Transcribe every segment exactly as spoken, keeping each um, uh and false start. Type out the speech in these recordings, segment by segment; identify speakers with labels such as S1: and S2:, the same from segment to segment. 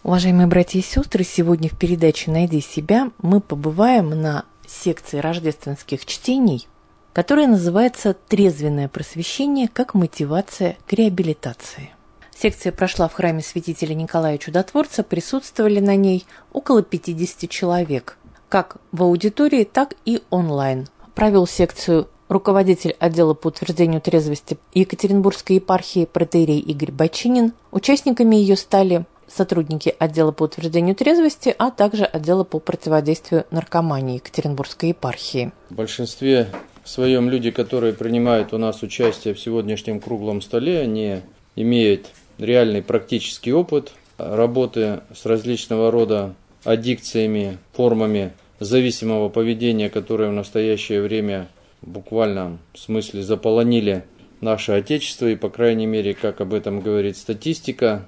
S1: Уважаемые братья и сестры, сегодня в передаче «Найди себя» мы побываем на секции рождественских чтений, которая называется «Трезвенное просвещение как мотивация к реабилитации». Секция прошла в храме святителя Николая Чудотворца, присутствовали на ней около пятидесяти человек, как в аудитории, так и онлайн. Провел секцию руководитель отдела по утверждению трезвости Екатеринбургской епархии протоиерей Игорь Бочинин. Участниками ее стали сотрудники отдела по утверждению трезвости, а также отдела по противодействию наркомании Екатеринбургской епархии.
S2: В большинстве своем люди, которые принимают у нас участие в сегодняшнем круглом столе, они имеют реальный практический опыт работы с различного рода аддикциями, формами зависимого поведения, которые в настоящее время в буквальном смысле заполонили наше Отечество, и, по крайней мере, как об этом говорит статистика,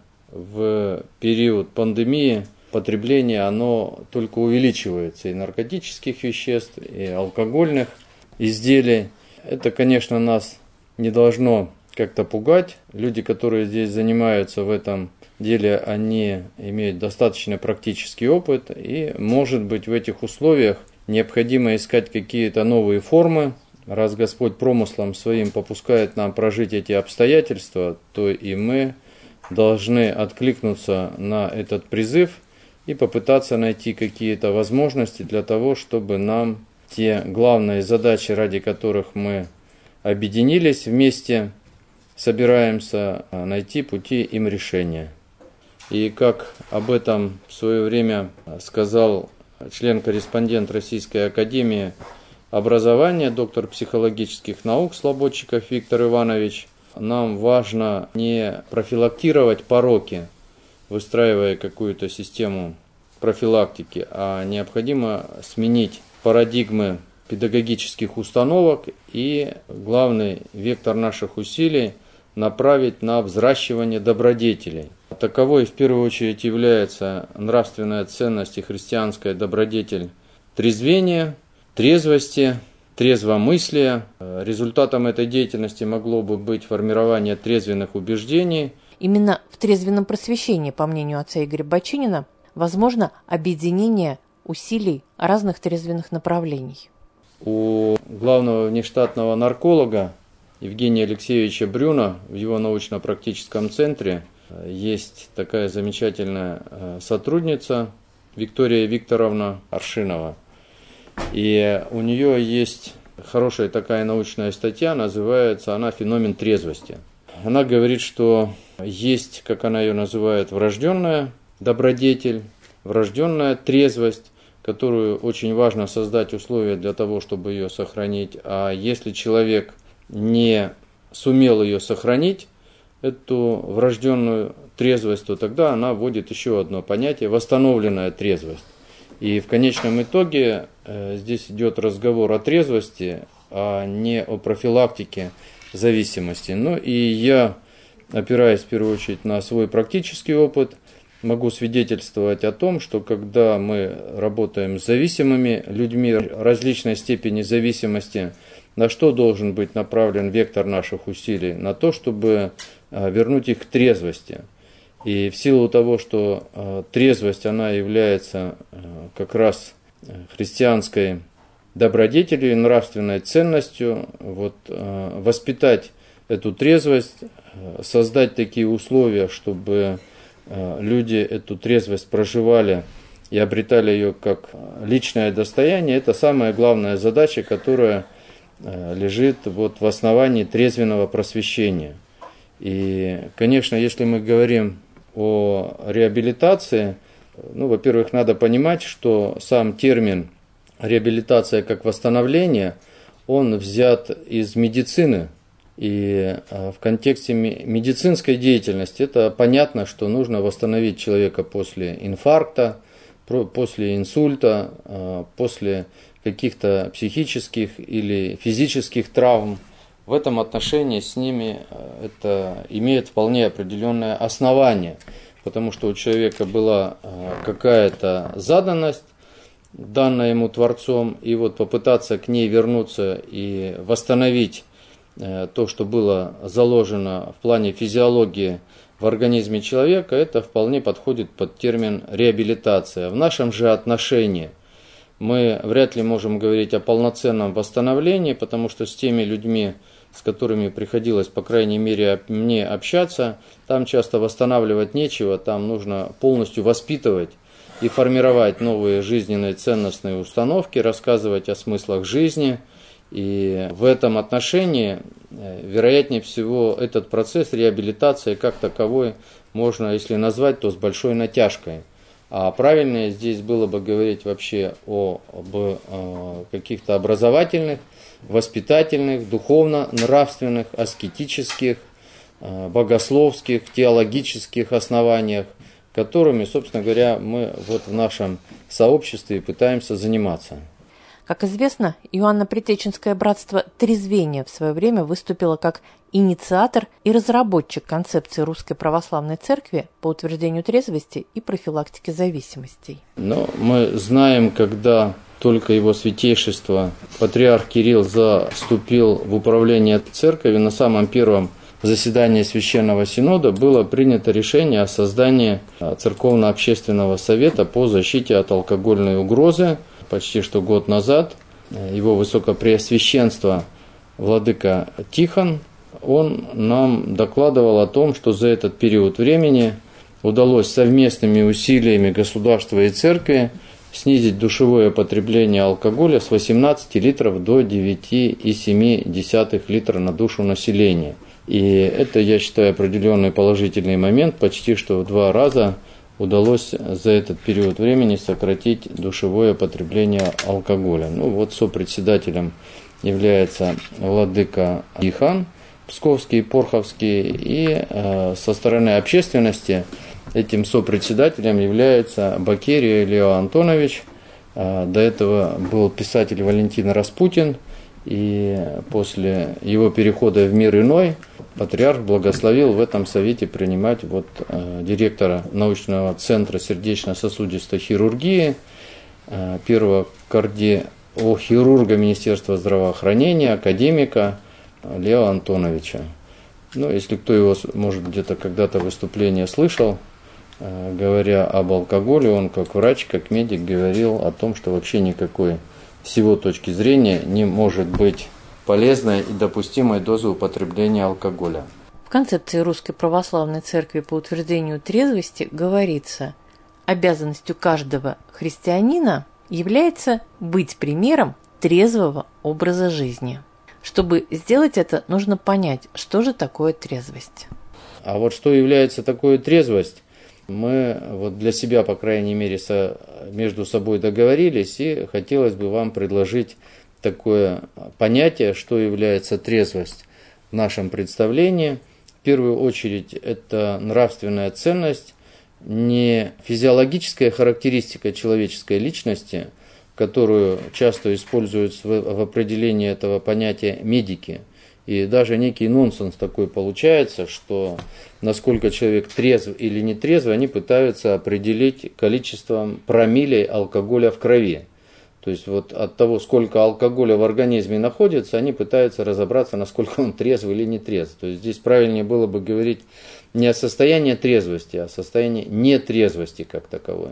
S2: в период пандемии потребление оно только увеличивается, и наркотических веществ, и алкогольных изделий. Это, конечно, нас не должно как-то пугать. Люди, которые здесь занимаются в этом деле, они имеют достаточно практический опыт, и, может быть, в этих условиях необходимо искать какие-то новые формы. Раз Господь промыслом своим попускает нам прожить эти обстоятельства, то и мы должны откликнуться на этот призыв и попытаться найти какие-то возможности для того, чтобы нам те главные задачи, ради которых мы объединились вместе, собираемся найти пути им решения. И как об этом в свое время сказал член-корреспондент Российской академии образования, доктор психологических наук Слободчиков Виктор Иванович, нам важно не профилактировать пороки, выстраивая какую-то систему профилактики, а необходимо сменить парадигмы педагогических установок и главный вектор наших усилий направить на взращивание добродетелей. Таковой в первую очередь является нравственная ценность и христианская добродетель трезвения, трезвости, трезвомыслия. Результатом этой деятельности могло бы быть формирование трезвенных убеждений.
S1: Именно в трезвенном просвещении, по мнению отца Игоря Бочинина, возможно объединение усилий разных трезвенных направлений.
S2: У главного внештатного нарколога Евгения Алексеевича Брюна в его научно-практическом центре есть такая замечательная сотрудница Виктория Викторовна Аршинова. И у нее есть хорошая такая научная статья, называется она «Феномен трезвости». Она говорит, что есть, как она ее называет, врожденная добродетель, врожденная трезвость, которую очень важно создать условия для того, чтобы ее сохранить. А если человек не сумел ее сохранить, эту врожденную трезвость, то тогда она вводит еще одно понятие – восстановленная трезвость. И в конечном итоге э, здесь идет разговор о трезвости, а не о профилактике зависимости. Ну и я, опираясь в первую очередь на свой практический опыт, могу свидетельствовать о том, что когда мы работаем с зависимыми людьми различной степени зависимости, на что должен быть направлен вектор наших усилий? На то, чтобы э, вернуть их к трезвости. И в силу того, что э, трезвость, она является э, как раз христианской добродетелью, нравственной ценностью, вот, э, воспитать эту трезвость, э, создать такие условия, чтобы э, люди эту трезвость проживали и обретали ее как личное достояние, это самая главная задача, которая э, лежит вот в основании трезвенного просвещения. И, конечно, если мы говорим о реабилитации, ну, во-первых, надо понимать, что сам термин реабилитация как восстановление, он взят из медицины. И в контексте медицинской деятельности это понятно, что нужно восстановить человека после инфаркта, после инсульта, после каких-то психических или физических травм. В этом отношении с ними это имеет вполне определенное основание, потому что у человека была какая-то заданность, данная ему Творцом, и вот попытаться к ней вернуться и восстановить то, что было заложено в плане физиологии в организме человека, это вполне подходит под термин реабилитация. В нашем же отношении мы вряд ли можем говорить о полноценном восстановлении, потому что с теми людьми, с которыми приходилось, по крайней мере, мне общаться, там часто восстанавливать нечего, там нужно полностью воспитывать и формировать новые жизненные ценностные установки, рассказывать о смыслах жизни. И в этом отношении, вероятнее всего, этот процесс реабилитации как таковой можно, если назвать, то с большой натяжкой. А правильнее здесь было бы говорить вообще о, об о каких-то образовательных, воспитательных, духовно-нравственных, аскетических, богословских, теологических основаниях, которыми, собственно говоря, мы вот в нашем сообществе пытаемся заниматься.
S1: Как известно, Иоанно-Предтеченское братство трезвения в свое время выступило как инициатор и разработчик концепции Русской Православной Церкви по утверждению трезвости и профилактике зависимостей.
S2: Но мы знаем, когда только его святейшество, патриарх Кирилл, заступил в управление церковью, на самом первом заседании Священного Синода было принято решение о создании Церковно-общественного совета по защите от алкогольной угрозы. Почти что год назад его Высокопреосвященство владыка Тихон, он нам докладывал о том, что за этот период времени удалось совместными усилиями государства и церкви снизить душевое потребление алкоголя с восемнадцати литров до девяти целых семи десятых литра на душу населения. И это, я считаю, определенный положительный момент, почти что в два раза удалось за этот период времени сократить душевое потребление алкоголя. Ну вот сопредседателем является владыка Тихон Псковский и Порховский, и э, со стороны общественности этим сопредседателем является Бакерия Лео Антонович. Э, до этого был писатель Валентин Распутин, и после его перехода в мир иной патриарх благословил в этом совете принимать вот, э, директора научного центра сердечно-сосудистой хирургии, э, первого кардиохирурга Министерства здравоохранения, академика Лео Антоновича. Ну, если кто его, может, где-то когда-то выступление слышал, э, говоря об алкоголе, он как врач, как медик говорил о том, что вообще никакой с его точки зрения не может быть полезной и допустимой дозы употребления алкоголя.
S1: В концепции Русской Православной Церкви по утверждению трезвости говорится: обязанностью каждого христианина является быть примером трезвого образа жизни. Чтобы сделать это, нужно понять, что же такое трезвость.
S2: А вот что является такой трезвость, мы вот для себя, по крайней мере, со, между собой договорились, и хотелось бы вам предложить такое понятие, что является трезвость в нашем представлении. В первую очередь, это нравственная ценность, не физиологическая характеристика человеческой личности, которую часто используют в определении этого понятия медики. И даже некий нонсенс такой получается, что насколько человек трезв или не трезв, они пытаются определить количеством промиллей алкоголя в крови. То есть вот от того, сколько алкоголя в организме находится, они пытаются разобраться, насколько он трезв или не трезв. То есть здесь правильнее было бы говорить не о состоянии трезвости, а о состоянии нетрезвости как таковой.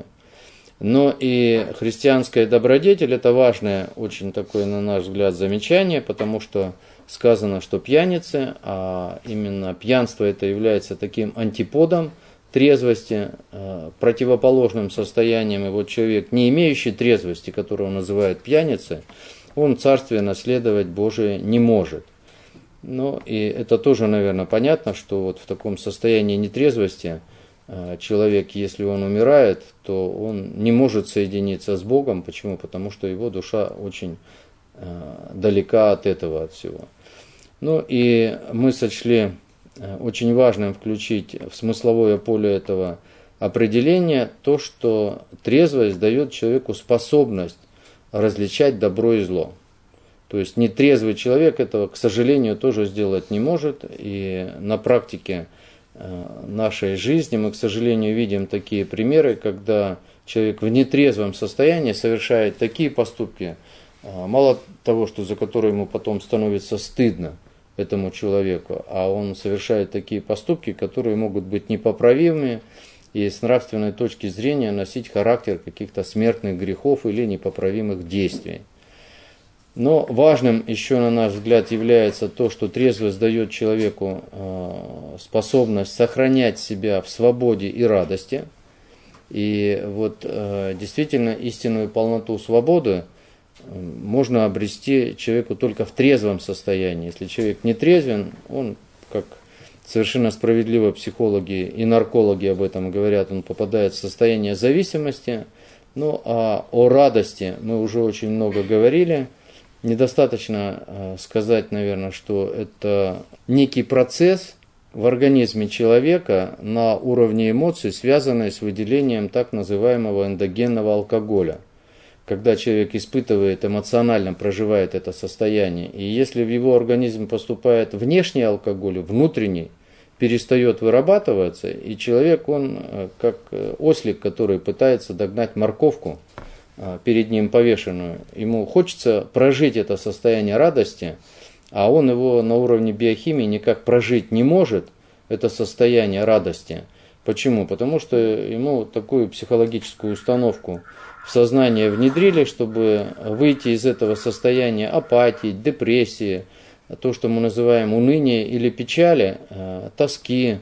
S2: Но и христианская добродетель – это важное, очень такое, на наш взгляд, замечание, потому что сказано, что пьяницы, а именно пьянство это является таким антиподом трезвости, противоположным состоянием. И вот человек, не имеющий трезвости, которого называют пьяницей, он царствие наследовать Божие не может. Ну и это тоже, наверное, понятно, что вот в таком состоянии нетрезвости человек, если он умирает, то он не может соединиться с Богом. Почему? Потому что его душа очень далека от этого, от всего. Ну и мы сочли очень важным включить в смысловое поле этого определения то, что трезвость дает человеку способность различать добро и зло. То есть нетрезвый человек этого, к сожалению, тоже сделать не может. И на практике нашей жизни мы, к сожалению, видим такие примеры, когда человек в нетрезвом состоянии совершает такие поступки, мало того, что за которые ему потом становится стыдно, этому человеку, а он совершает такие поступки, которые могут быть непоправимыми и с нравственной точки зрения носить характер каких-то смертных грехов или непоправимых действий. Но важным еще, на наш взгляд, является то, что трезвость дает человеку способность сохранять себя в свободе и радости. И вот действительно истинную полноту свободы можно обрести человеку только в трезвом состоянии. Если человек не трезвен, он, как совершенно справедливо психологи и наркологи об этом говорят, он попадает в состояние зависимости. Ну а о радости мы уже очень много говорили. Недостаточно сказать, наверное, что это некий процесс в организме человека на уровне эмоций, связанный с выделением так называемого эндогенного алкоголя. Когда человек испытывает, эмоционально проживает это состояние, и если в его организм поступает внешний алкоголь, внутренний, перестает вырабатываться, и человек, он как ослик, который пытается догнать морковку, перед ним повешенную, ему хочется прожить это состояние радости, а он его на уровне биохимии никак прожить не может, это состояние радости. Почему? Потому что ему такую психологическую установку в сознание внедрили, чтобы выйти из этого состояния апатии, депрессии, то, что мы называем уныние или печали, тоски,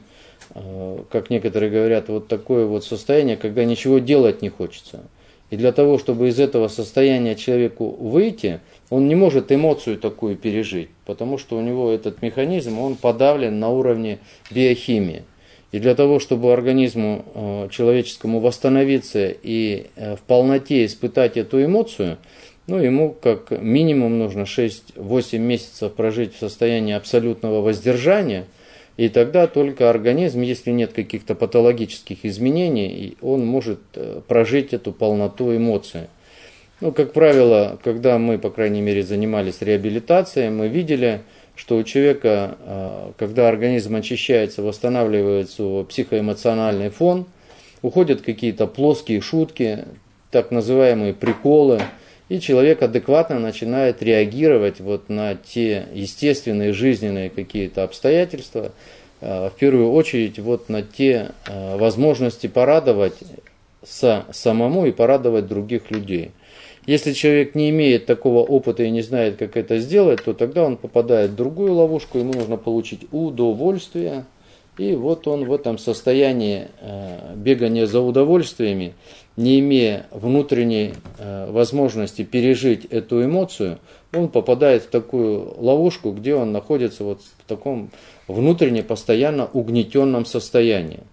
S2: как некоторые говорят, вот такое вот состояние, когда ничего делать не хочется. И для того, чтобы из этого состояния человеку выйти, он не может эмоцию такую пережить, потому что у него этот механизм, он подавлен на уровне биохимии. И для того, чтобы организму человеческому восстановиться и в полноте испытать эту эмоцию, ну, ему как минимум нужно шесть-восемь месяцев прожить в состоянии абсолютного воздержания, и тогда только организм, если нет каких-то патологических изменений, он может прожить эту полноту эмоций. Ну, как правило, когда мы, по крайней мере, занимались реабилитацией, мы видели, что у человека, когда организм очищается, восстанавливается его психоэмоциональный фон, уходят какие-то плоские шутки, так называемые приколы, и человек адекватно начинает реагировать вот на те естественные жизненные какие-то обстоятельства, в первую очередь вот на те возможности порадовать самому и порадовать других людей. Если человек не имеет такого опыта и не знает, как это сделать, то тогда он попадает в другую ловушку, ему нужно получить удовольствие. И вот он в этом состоянии бегания за удовольствиями, не имея внутренней возможности пережить эту эмоцию, он попадает в такую ловушку, где он находится вот в таком внутренне постоянно угнетенном состоянии.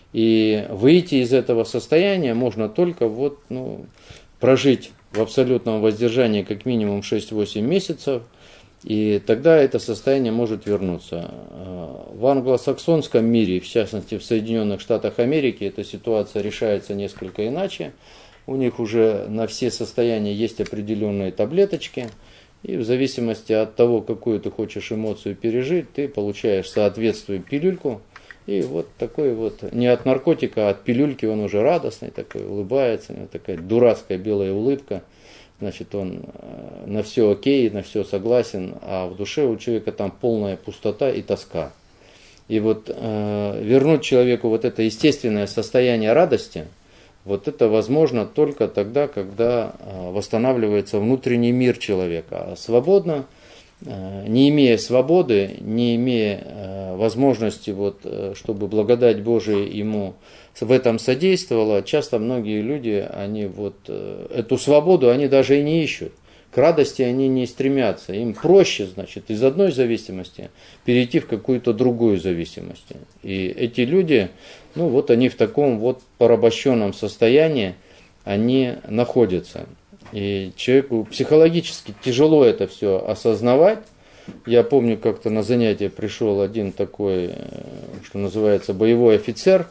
S2: И выйти из этого состояния можно только вот, ну, прожить в абсолютном воздержании как минимум шесть-восемь месяцев, и тогда это состояние может вернуться. В англосаксонском мире, в частности в Соединенных Штатах Америки, эта ситуация решается несколько иначе. У них уже на все состояния есть определенные таблеточки, и в зависимости от того, какую ты хочешь эмоцию пережить, ты получаешь соответствующую пилюльку. И вот такой вот, не от наркотика, а от пилюльки, он уже радостный, такой, улыбается, у него такая дурацкая белая улыбка. Значит, он на все окей, на все согласен, а в душе у человека там полная пустота и тоска. И вот э, вернуть человеку вот это естественное состояние радости, вот это возможно только тогда, когда э, восстанавливается внутренний мир человека. А свободно, э, не имея свободы, не имея э, возможности, вот, э, чтобы благодать Божия ему в этом содействовала, часто многие люди, они вот э, эту свободу, они даже и не ищут. К радости они не стремятся. Им проще, значит, из одной зависимости перейти в какую-то другую зависимость. И эти люди, ну вот они в таком вот порабощенном состоянии, они находятся. И человеку психологически тяжело это все осознавать. Я помню, как-то на занятие пришел один такой, что называется, боевой офицер.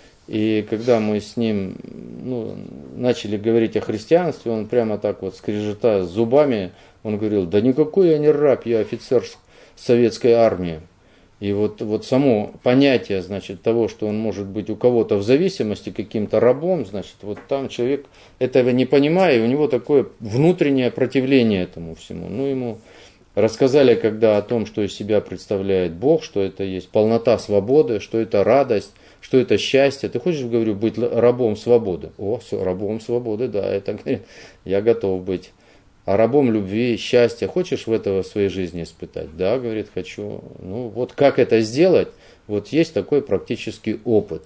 S2: И когда мы с ним, ну, начали говорить о христианстве, он прямо так вот скрежетая зубами, он говорил: да никакой я не раб, я офицер советской армии. И вот, вот само понятие, значит, того, что он может быть у кого-то в зависимости каким-то рабом, значит, вот там человек этого не понимая, и у него такое внутреннее противление этому всему. Ну, ему Рассказали, когда о том, что из себя представляет Бог, что это есть полнота свободы, что это радость, что это счастье. Ты хочешь, говорю, быть рабом свободы? О, все, рабом свободы, да, это я готов быть. А рабом любви, счастья хочешь в этого в своей жизни испытать? Да, говорит, хочу. Ну вот как это сделать? Вот есть такой практический опыт.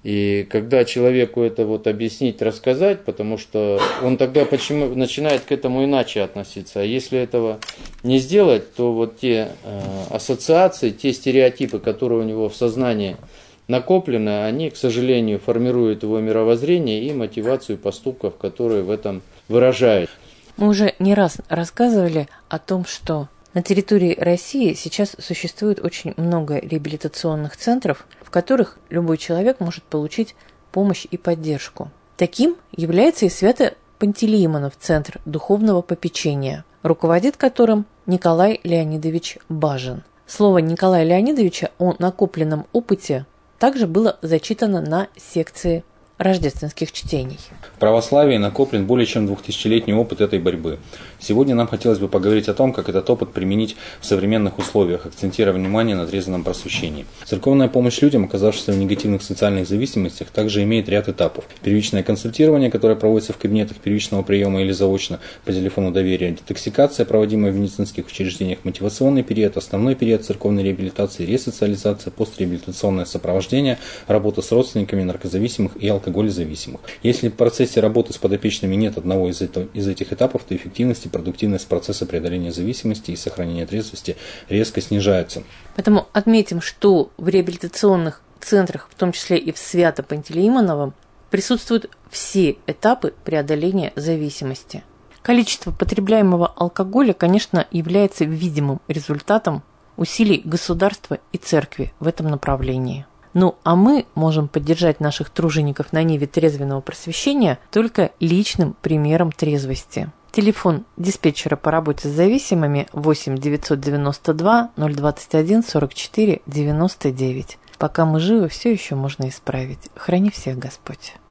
S2: И когда человеку это вот объяснить, рассказать, потому что он тогда почему начинает к этому иначе относиться. А если этого не сделать, то вот те э, ассоциации, те стереотипы, которые у него в сознании накоплены, они, к сожалению, формируют его мировоззрение и мотивацию поступков, которые в этом выражают.
S1: Мы уже не раз рассказывали о том, что на территории России сейчас существует очень много реабилитационных центров, в которых любой человек может получить помощь и поддержку. Таким является и Свято-Пантелеимонов центр духовного попечения, руководит которым Николай Леонидович Бажин. Слово Николая Леонидовича о накопленном опыте также было зачитано на секции рождественских чтений.
S3: В православии накоплен более чем двухтысячелетний опыт этой борьбы. Сегодня нам хотелось бы поговорить о том, как этот опыт применить в современных условиях, акцентируя внимание на трезвенном просвещении. Церковная помощь людям, оказавшимся в негативных социальных зависимостях, также имеет ряд этапов. Первичное консультирование, которое проводится в кабинетах первичного приема или заочно по телефону доверия, детоксикация, проводимая в медицинских учреждениях, мотивационный период, основной период церковной реабилитации, ресоциализация, постреабилитационное сопровождение, работа с родственниками наркозависимых и алкоголезависимых. Если в процессе работы с подопечными нет одного из, это, из этих этапов, то эффективность и продуктивность процесса преодоления зависимости и сохранения трезвости резко снижаются.
S1: Поэтому отметим, что в реабилитационных центрах, в том числе и в Свято-Пантелеимоновом, присутствуют все этапы преодоления зависимости. Количество потребляемого алкоголя, конечно, является видимым результатом усилий государства и церкви в этом направлении. Ну, а мы можем поддержать наших тружеников на ниве трезвенного просвещения только личным примером трезвости. Телефон диспетчера по работе с зависимыми восемь девятьсот девяносто два ноль двадцать один сорок четыре девяносто девять. Пока мы живы, все еще можно исправить. Храни всех Господь.